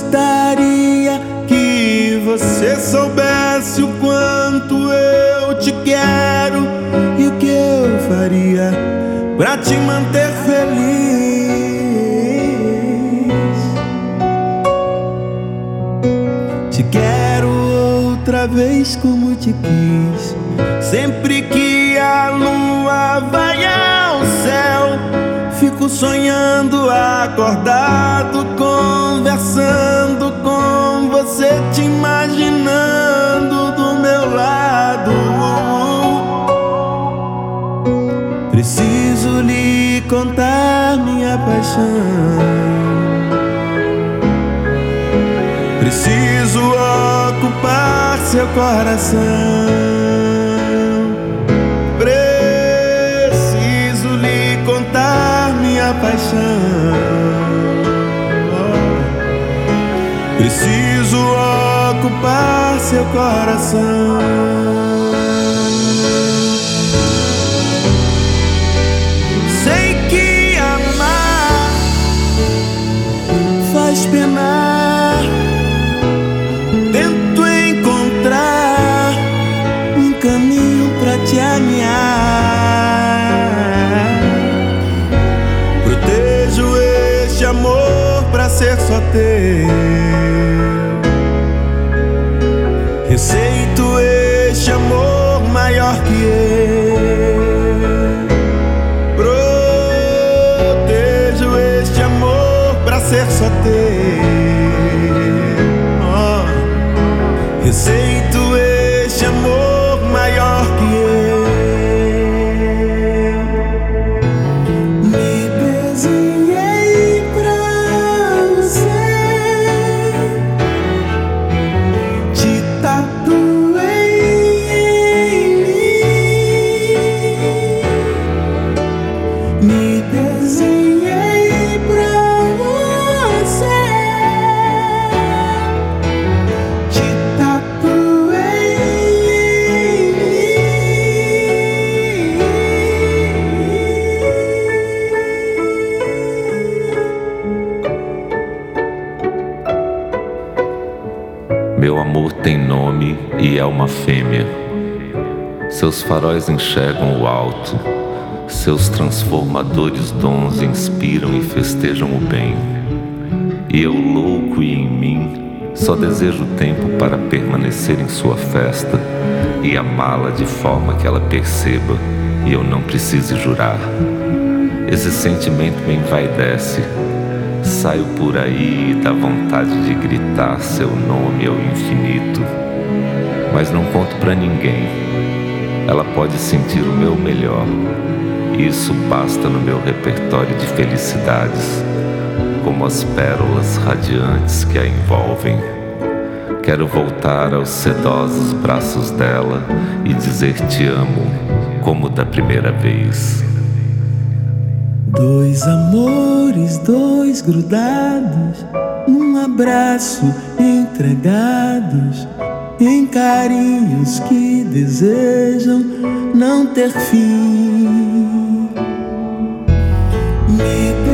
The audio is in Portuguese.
gostaria que você soubesse o quanto eu te quero e o que eu faria pra te manter feliz. Te quero outra vez como te quis. Sempre que a lua vai ao céu, fico sonhando acordado, conversando com você, te imaginando do meu lado. Preciso lhe contar minha paixão. Preciso ocupar seu coração. Preciso lhe contar minha paixão. Preciso ocupar seu coração. Sei que amar faz penar. Tento encontrar um caminho pra te alinhar. Protejo este amor pra ser só teu. Receito este amor maior que eu. Protejo este amor pra ser só teu. Receito este amor maior que eu. Me desenhei pra você, te tatuei em mim. Me desenhei pra você, te tatuei em Meu amor tem nome e é uma fêmea. Seus faróis enxergam o alto. Seus transformadores dons inspiram e festejam o bem. E eu, louco e em mim, só desejo tempo para permanecer em sua festa e amá-la de forma que ela perceba e eu não precise jurar. Esse sentimento me envaidece. Saio por aí e dá vontade de gritar seu nome ao infinito. Mas não conto pra ninguém. Ela pode sentir o meu melhor. Isso basta no meu repertório de felicidades, como as pérolas radiantes que a envolvem. Quero voltar aos sedosos braços dela e dizer te amo, como da primeira vez. Dois amores, dois grudados, num abraço entregados, em carinhos que desejam não ter fim. Me